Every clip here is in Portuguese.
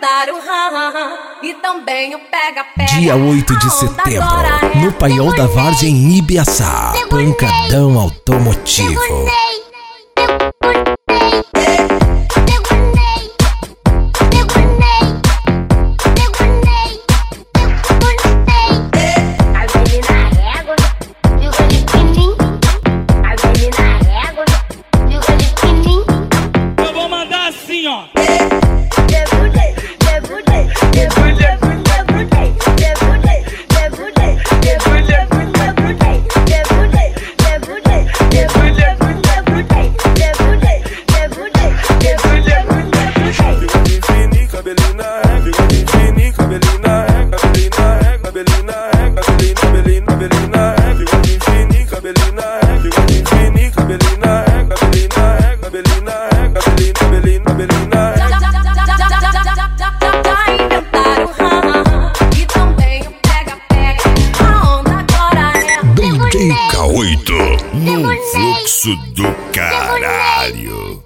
inventaram e também o pega-pega. Dia 8 de setembro, no Paiol da Várzea em Ibiaçá, Pancadão Automotivo. Eu vou mandar assim, ó. DJ K8 no fluxo do caralho.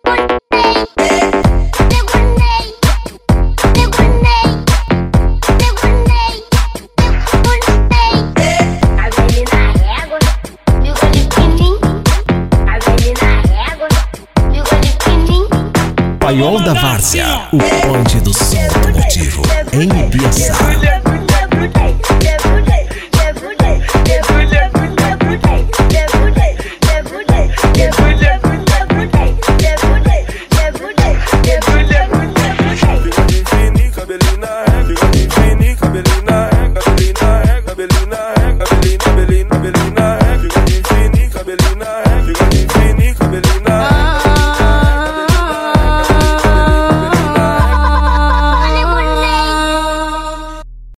Paiol da Várzea, o ponte do som automotivo em Ibiaçá.